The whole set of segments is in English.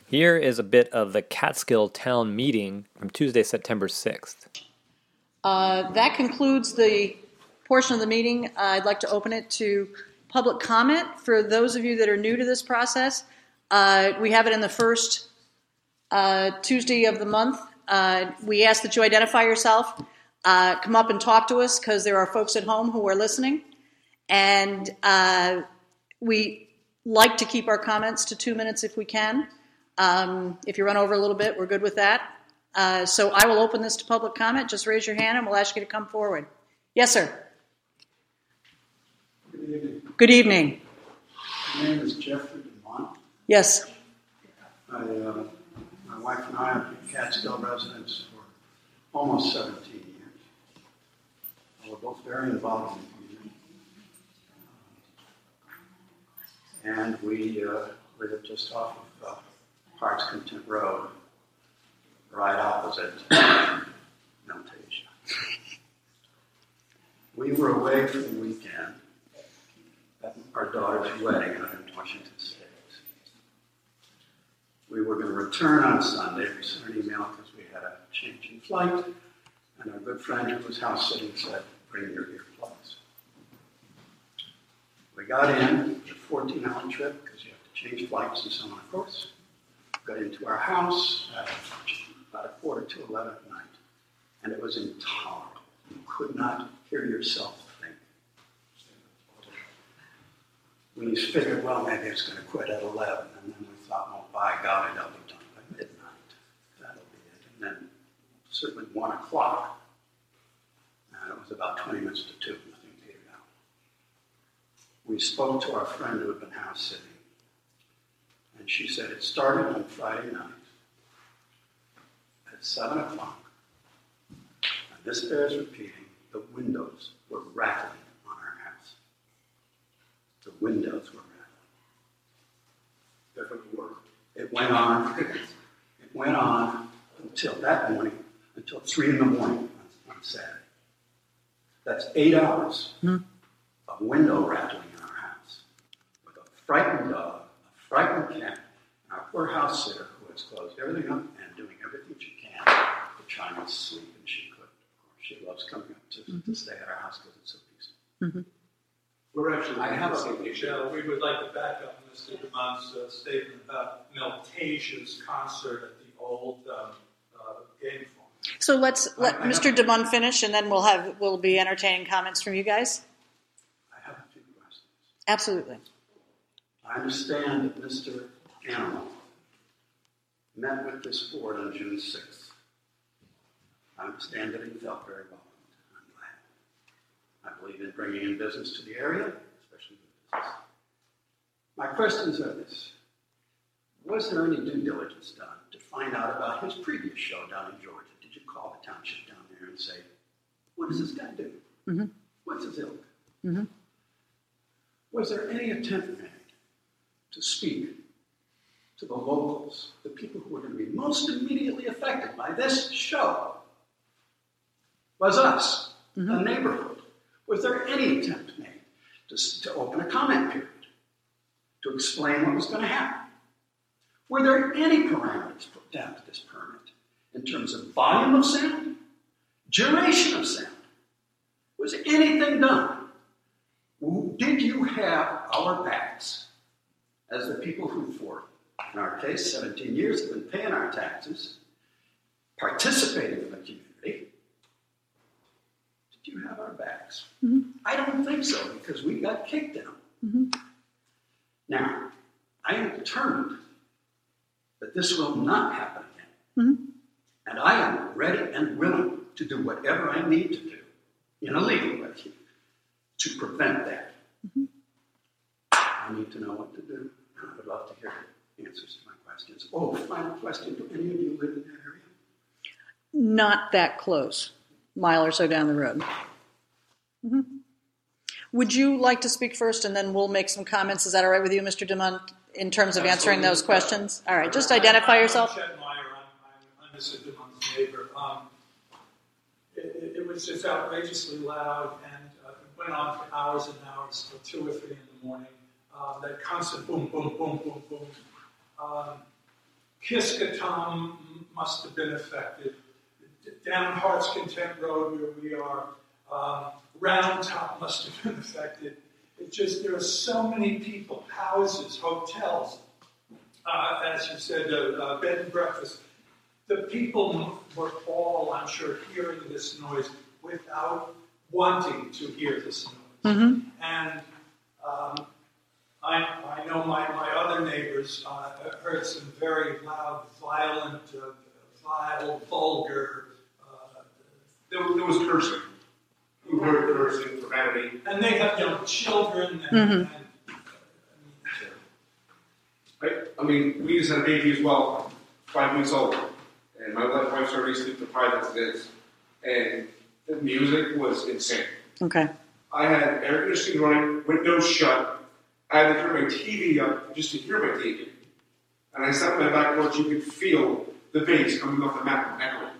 Here is a bit of the Catskill Town meeting from Tuesday, September 6th. That concludes the portion of the meeting. I'd like to open it to public comment. For those of you that are new to this process, we have it in the first Tuesday of the month. We ask that you identify yourself, come up and talk to us because there are folks at home who are listening. And we like to keep our comments to 2 minutes if we can. If you run over a little bit, we're good with that. So I will open this to public comment. Just raise your hand and we'll ask you to come forward. Yes, sir. Good evening. Good evening. My name is Jeffrey DeMont. Yes. My wife and I have been Catskill residents for almost 17 years. We're both very involved in the community. And we live just off of Parks Content Road, right opposite Miltasia. We were away for the weekend at our daughter's wedding out in Washington State. We were going to return on Sunday. We sent an email because we had a change in flight, and our good friend who was house sitting said, "Bring your earplugs." We got in, a 14-hour trip because you have to change flights and so on, of course. Got into our house at about 11:15 at night, and it was intolerable. You could not hear yourself think. We figured, well, maybe it's going to quit at 11, and then we thought, well, by golly, that'll be done by midnight. That'll be it. And then certainly 1 o'clock, and it was about 20 minutes to 2, nothing petered out. We spoke to our friend who had been house sitting, and she said it started on Friday night at 7 o'clock. And this bears repeating, the windows were rattling on our house. The windows were rattling. It went on until that morning, until 3 in the morning on Saturday. That's 8 hours of window rattling in our house. With a frightened dog, a frightened cat, and our poor house sitter who has closed everything up and doing everything she can to try not to sleep, and she couldn't. Of course, she loves coming up to stay at our house because it's so peaceful. Mm-hmm. We're actually, Michelle, we would like to back up Mr. DeMont's statement about Miltasia's concert at the old game farm. So let Mr. DeMont finish, and then we'll be entertaining comments from you guys. I have a few questions. Absolutely. I understand that Mr. Animal met with this board on June 6th. I understand that he felt very welcomed. I'm glad. I believe in bringing in business to the area, especially good business. My questions are this. Was there any due diligence done to find out about his previous show down in Georgia? Did you call the township down there and say, what does this guy do? Mm-hmm. What's his ilk? Mm-hmm. Was there any attempt made to speak to the locals, the people who were going to be most immediately affected by this show? Was us, the neighborhood. Was there any attempt made to open a comment period, to explain what was going to happen? Were there any parameters put down to this permit in terms of volume of sound, duration of sound? Was anything done? Did you have our backs as the people who, for, in our case, 17 years have been paying our taxes, participating in the community? Did you have our backs? Mm-hmm. I don't think so, because we got kicked out. Mm-hmm. Now, I am determined that this will not happen again. Mm-hmm. And I am ready and willing to do whatever I need to do in a legal way to prevent that. Mm-hmm. I need to know what to do, and I would love to hear answers to my questions. Oh, final question. Do any of you live in that area? Not that close. Mile or so down the road. Mm-hmm. Would you like to speak first, and then we'll make some comments? Is that all right with you, Mr. DeMont, in terms of answering those questions? All right, just identify yourself. I'm Chet Meyer. I'm Mr. DeMont's neighbor. It was just outrageously loud, and it went on for hours and hours, till 2 or 3 in the morning. That constant boom, boom, boom, boom, boom. Kiskaton must have been affected. Down Heart's Content Road, where we are, Round Top must have been affected. It just, there are so many people, houses, hotels, as you said, bed and breakfast. The people were all, I'm sure, hearing this noise without wanting to hear this noise. Mm-hmm. And I know my other neighbors heard some very loud, violent, vile, vulgar. There was cursing. We heard cursing, profanity. And they have young children. Mm-hmm. I mean, we just had a baby as well, 5 weeks old. And my wife's already sleep deprived as it is. And the music was insane. Okay. I had air conditioning running, windows shut. I had to turn my TV up just to hear my TV. And I sat on my back porch, you could feel the bass coming off the mat echoing.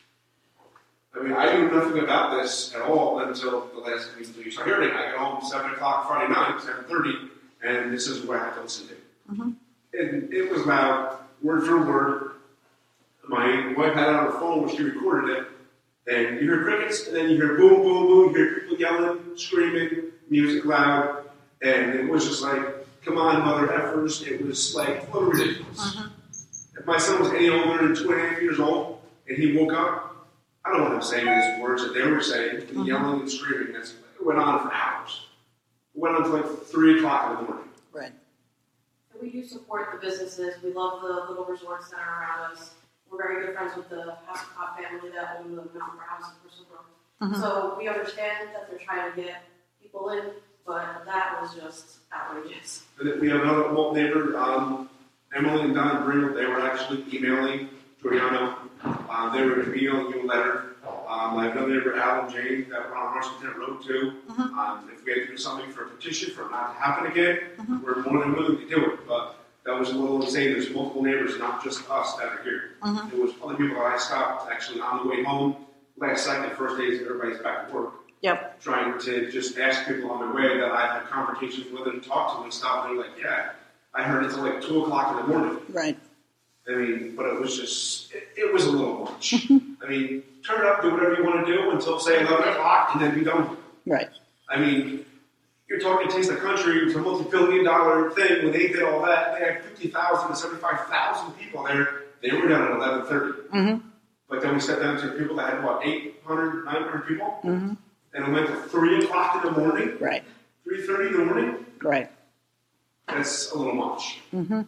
I mean, I knew nothing about this at all until the last week until you start hearing it. I got home 7 o'clock Friday night, 7:30, and this is what I had to listen to. Mm-hmm. And it was loud, word for word. My wife had it on her phone when she recorded it. And you hear crickets, and then you hear boom, boom, boom. You hear people yelling, screaming, music loud. And it was just like, come on, mother effers. It was like, what ridiculous. Uh-huh. If my son was any older than 2.5 years old, and he woke up, I don't want him saying these words that they were saying, and yelling and screaming. It went on for hours. It went on until like 3 o'clock in the morning. Right. We do support the businesses. We love the little resorts that are around us. We're very good friends with the House of Cop family that own the Mountain Bar House in Bristolbrook. Mm-hmm. So we understand that they're trying to get people in, but that was just outrageous. And then we have another neighbor, Emily and Don Bringle. They were actually emailing Giuliano. They were emailing you a letter. I have another neighbor, Alan Jane, that were on Washington Road too. Mm-hmm. If we had to do something for a petition for it not to happen again, we're more than willing to do it. But that was a little insane. There's multiple neighbors, not just us that are here. Mm-hmm. There was other people that I stopped actually on the way home last second, first days that everybody's back to work. Yep. Trying to just ask people on their way that I've had conversations with and talked to and stuff. And they're like, yeah, I heard it till like 2 o'clock in the morning. Right. I mean, but it was just, it was a little much. I mean, turn it up, do whatever you want to do until, say, 11 o'clock, and then be done. Right. I mean, you're talking Taste of the Country, it's a multi-billion-dollar thing. When they did all that, they had 50,000 to 75,000 people there. They were done at 11:30. Mm-hmm. But then we stepped down to people that had, what, 800, 900 people? Mm-hmm. And it went to 3 o'clock in the morning? Right. 3:30 in the morning? Right. That's a little much. Mm-hmm.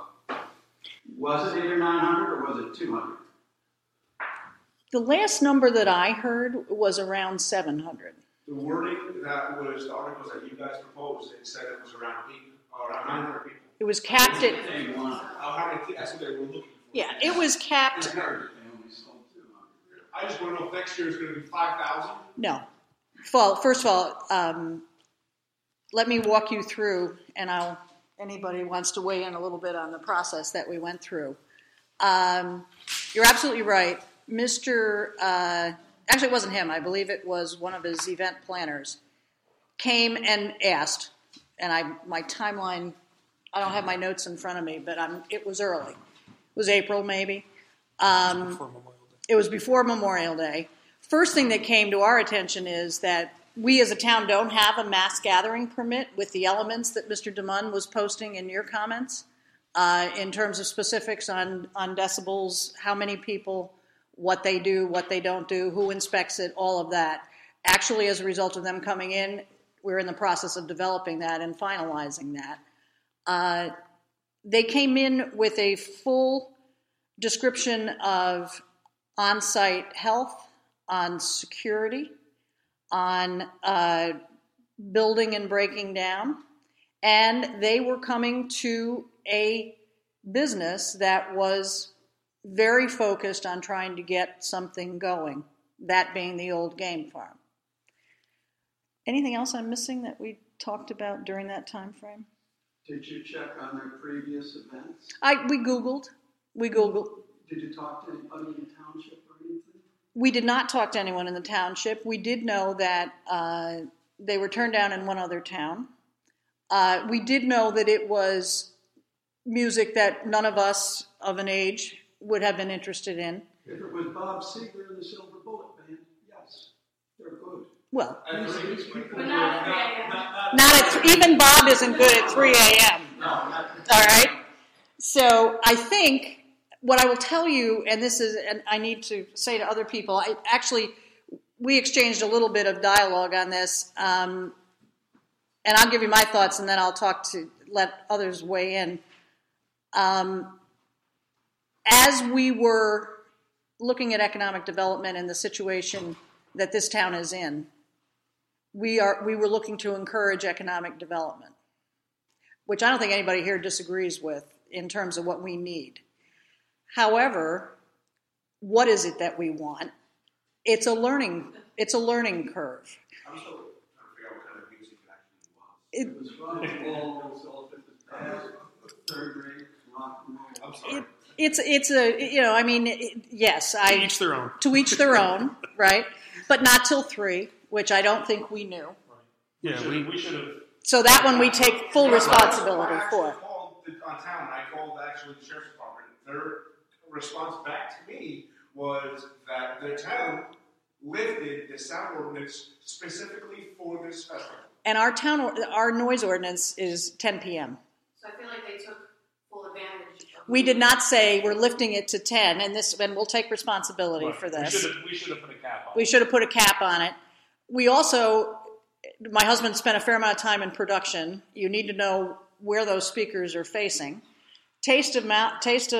Was it 8 or 900 or was it 200? The last number that I heard was around 700. The wording that was the articles that you guys proposed, it said it was around 900 people. It was capped at, That's what they were looking for. yeah, it was capped. They only sold 200. I just want to know if next year is going to be 5,000. No. Well, first of all, let me walk you through, and anybody wants to weigh in a little bit on the process that we went through. You're absolutely right. Actually, it wasn't him. I believe it was one of his event planners, came and asked, and my timeline, I don't have my notes in front of me, but it was early. It was April, maybe. It was before Memorial Day. First thing that came to our attention is that we as a town don't have a mass gathering permit with the elements that Mr. DeMunn was posting in your comments in terms of specifics on decibels, how many people, what they do, what they don't do, who inspects it, all of that. Actually, as a result of them coming in, we're in the process of developing that and finalizing that. They came in with a full description of on-site health, on security, on building and breaking down, and they were coming to a business that was very focused on trying to get something going, that being the old game farm. Anything else I'm missing that we talked about during that time frame? Did you check on their previous events? We Googled. Did you talk to anybody in the township or anything? We did not talk to anyone in the township. We did know that they were turned down in one other town. We did know that it was music that none of us of an age would have been interested in. If it was Bob Seger and the Silver Bullet Band, yes, they're good. Well, These people But who not are at not at even Bob isn't good at 3 a.m. not All right. So I think what I will tell you, and this is, and I need to say to other people, we exchanged a little bit of dialogue on this, and I'll give you my thoughts, and then I'll let others weigh in. As we were looking at economic development and the situation that this town is in, we were looking to encourage economic development, which I don't think anybody here disagrees with in terms of what we need. However, what is it that we want? It's a learning curve. I'm still trying to figure out what kind of music it actually was. It was rock and roll, it was all different bands, third grade rock and roll. I'm sorry. Yes, To each their own. To each their own, right? But not till 3, which I don't think we knew. Yeah, we should have. So that one we take full responsibility I actually for. called on town. I called actually the sheriff's department. Their response back to me was that the town lifted the sound ordinance specifically for this festival. And our noise ordinance is 10 p.m. So I feel like they took full advantage of We did not say we're lifting it to 10, and we'll take responsibility for this. We should have put a cap on We should have put a cap on it. We also, my husband spent a fair amount of time in production. You need to know where those speakers are facing. Taste of Mountain,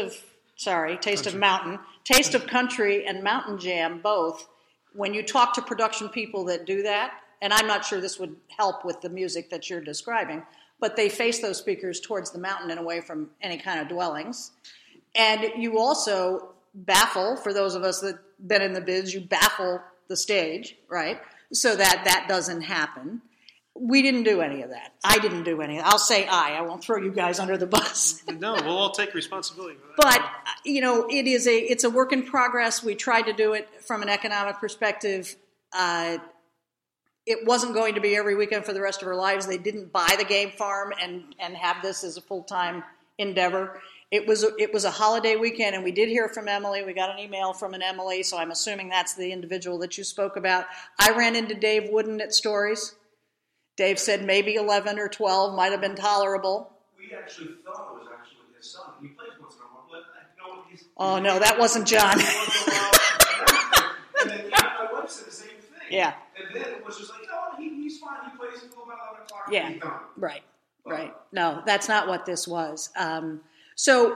Taste of Country and Mountain Jam, both. When you talk to production people that do that, and I'm not sure this would help with the music that you're describing, but they face those speakers towards the mountain and away from any kind of dwellings. And you also baffle, for those of us that have been in the biz, you baffle the stage, right? So that doesn't happen. We didn't do any of that. I didn't do any of that. I'll say I won't throw you guys under the bus. No, we'll all take responsibility for that. But, it's a work in progress. We tried to do it from an economic perspective. It wasn't going to be every weekend for the rest of our lives. They didn't buy the game farm and have this as a full-time endeavor. It was a holiday weekend, and we did hear from Emily. We got an email from an Emily, so I'm assuming that's the individual that you spoke about. I ran into Dave Wooden at Stories. Dave said maybe 11 or 12 might have been tolerable. We actually thought it was actually his son. He plays once in a while, but Oh, no, that wasn't John. And then my wife said the same thing. Yeah. And then it was just like, oh, he's fine. He plays until about 11 o'clock. Yeah. And he's done. Right. No, that's not what this was. So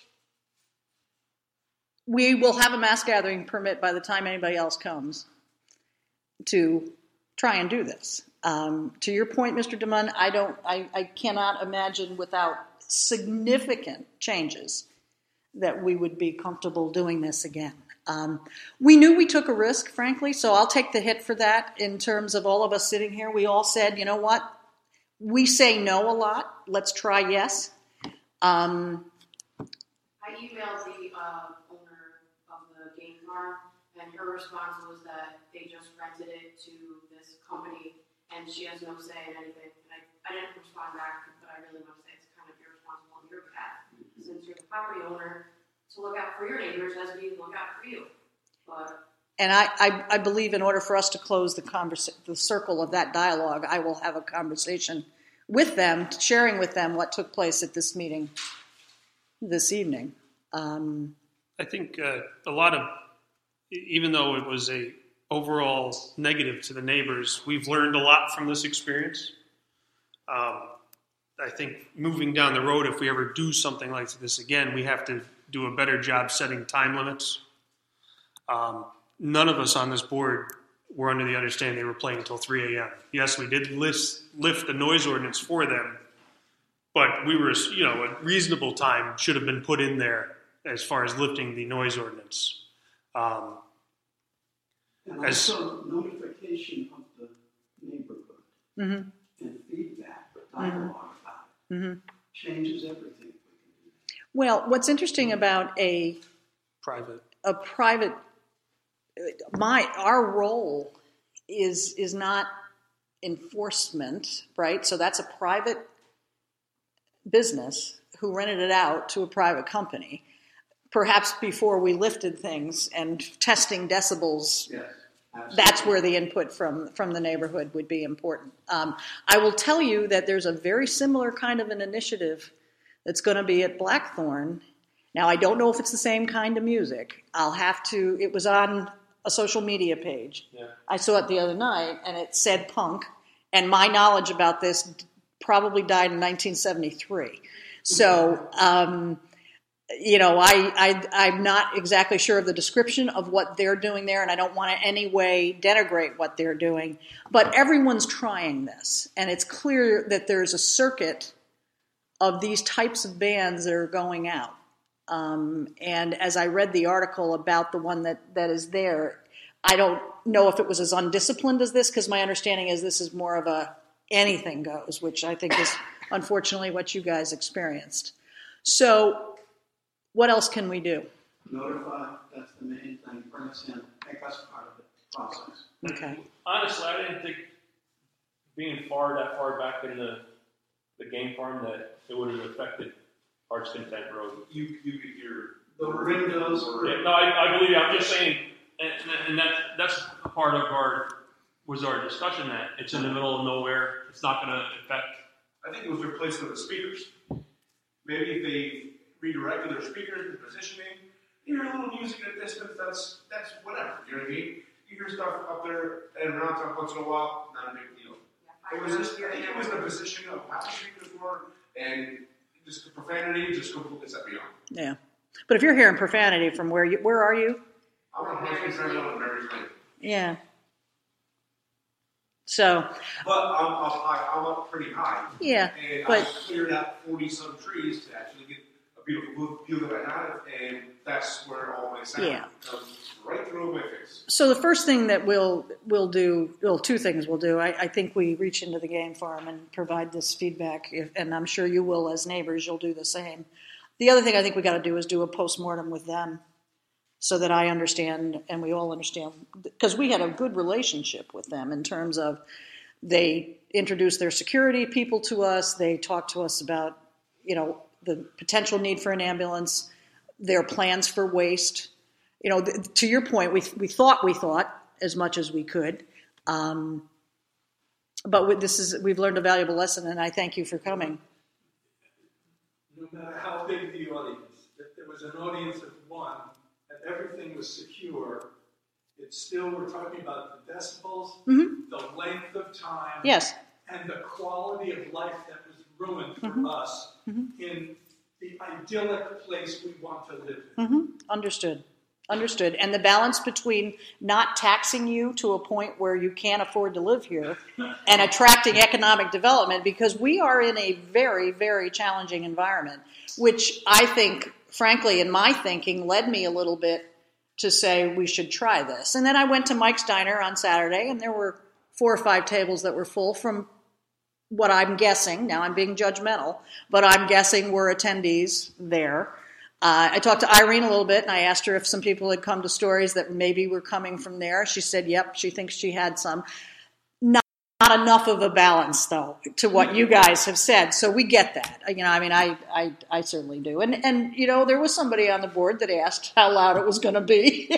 we will have a mass gathering permit by the time anybody else comes to try and do this. To your point, Mr. DeMunn, I cannot imagine without significant changes that we would be comfortable doing this again. We knew we took a risk, frankly, so I'll take the hit for that in terms of all of us sitting here. We all said, you know what? We say no a lot. Let's try yes. I emailed the owner of the game farm, and her response was that they just rented it to this company, and she has no say in anything. And I didn't respond back, but I really want to say it's kind of irresponsible on your behalf, since you're the property owner, to look out for your neighbors as we look out for you. And I believe in order for us to close the circle of that dialogue, I will have a conversation with them, sharing with them what took place at this meeting this evening. I think a lot of, even though it was a overall negative to the neighbors, we've learned a lot from this experience. I think moving down the road, if we ever do something like this again, we have to do a better job setting time limits. None of us on this board were under the understanding they were playing until 3 a.m. Yes, we did lift the noise ordinance for them, but we were, a reasonable time should have been put in there as far as lifting the noise ordinance. And also notification of the neighborhood and feedback, dialogue about it. Changes everything. Well, what's interesting about a private, our role is not enforcement, right? So that's a private business who rented it out to a private company, perhaps before we lifted things and testing decibels. Yes. Absolutely. That's where the input from the neighborhood would be important. I will tell you that there's a very similar kind of an initiative that's going to be at Blackthorn. Now, I don't know if it's the same kind of music. It was on a social media page. Yeah. I saw it the other night, and it said punk, and my knowledge about this probably died in 1973. So, I'm not exactly sure of the description of what they're doing there, and I don't want to any way denigrate what they're doing. But everyone's trying this, and it's clear that there's a circuit of these types of bands that are going out. And as I read the article about the one that is there, I don't know if it was as undisciplined as this, because my understanding is this is more of a anything goes, which I think is unfortunately what you guys experienced. So what else can we do? Notify, that's the main thing. Bring us in, make us part of the process. Okay. Honestly, I didn't think being that far back in the game farm that it would have affected Hearts Content Road. You could hear The windows were... Yeah, no, I believe you. I'm just saying, and that's part of our discussion, that it's in the middle of nowhere. It's not going to affect. I think it was their placement of the speakers. Maybe if they redirected their speakers, the positioning, you hear a little music at a distance, that's whatever, you know what I mean? You hear stuff up there and around talk once in a while, not a big deal. It was just, I think it was the position of how the speakers were, and just the profanity just completely set me off. Yeah. But if you're hearing profanity from where are you? I'm on Mary's Lane. Yeah. So. But I'm up pretty high. Yeah. And I But cleared out 40-some trees to actually get a beautiful view that I have, and that's where all my sound comes right through my face. so the first thing that we'll do, well, two things we'll do. I think we reach into the game farm and provide this feedback, and I'm sure you will as neighbors. You'll do the same. The other thing I think we got to do is do a postmortem with them, so that I understand and we all understand, because we had a good relationship with them in terms of they introduced their security people to us. They talked to us about, the potential need for an ambulance, their plans for waste. To your point, we thought as much as we could. But we've learned a valuable lesson, and I thank you for coming. No matter how big the audience, if there was an audience of one and everything was secure, it's still, we're talking about the decibels, the length of time, Yes. and the quality of life that was ruined for us in the idyllic place we want to live in. Understood. And the balance between not taxing you to a point where you can't afford to live here and attracting economic development, because we are in a very, very challenging environment, which I think, frankly, in my thinking, led me a little bit to say we should try this. And then I went to Mike's Diner on Saturday, and there were 4 or 5 tables that were full from what I'm guessing, now I'm being judgmental, but I'm guessing were attendees there. I talked to Irene a little bit, and I asked her if some people had come to Stories that maybe were coming from there. She said, yep, she thinks she had some. Not enough of a balance, though, to what you guys have said. So we get that. I certainly do. And there was somebody on the board that asked how loud it was going to be.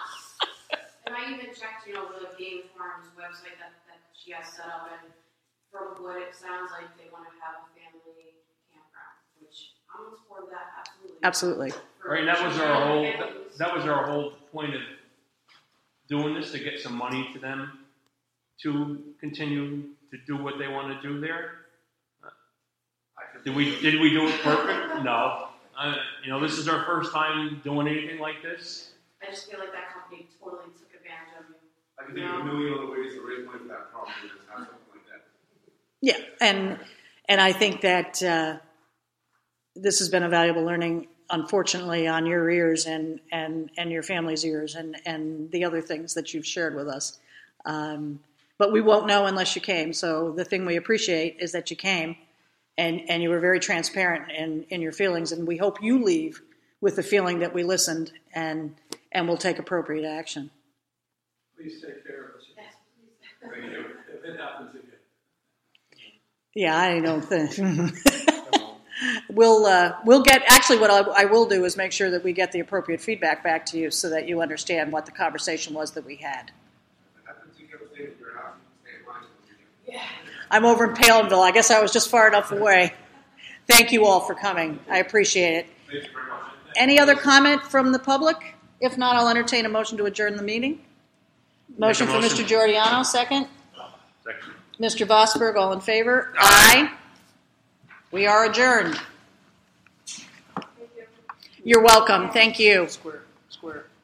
And I even checked, the Game Farm's website that she has set up, and from what it sounds like, they want to have a family campground, which I'm in support of that, absolutely. Absolutely. Right, that was our whole point of doing this, to get some money to them to continue to do what they want to do there. Did we do it perfect? No. This is our first time doing anything like this. I just feel like that company totally took advantage of you. I can think of a million other ways to raise money for that problem, and just have something like that. Yeah, and I think that this has been a valuable learning, unfortunately, on your ears and your family's ears and the other things that you've shared with us. But we won't know unless you came. So the thing we appreciate is that you came and you were very transparent in your feelings. And we hope you leave with the feeling that we listened and will take appropriate action. Please take care of us. Yes, please. Thank you. If it happens again. Yeah, I don't think. We'll get, actually what I will do is make sure that we get the appropriate feedback back to you so that you understand what the conversation was that we had. I'm over in Palenville. I guess I was just far enough away. Thank you all for coming. I appreciate it. Thank you very much. Any other comment from the public? If not, I'll entertain a motion to adjourn the meeting. Motion for Mr. Giordano, second. Second. Mr. Vosberg, all in favor? Aye. We are adjourned. You're welcome. Thank you. Square.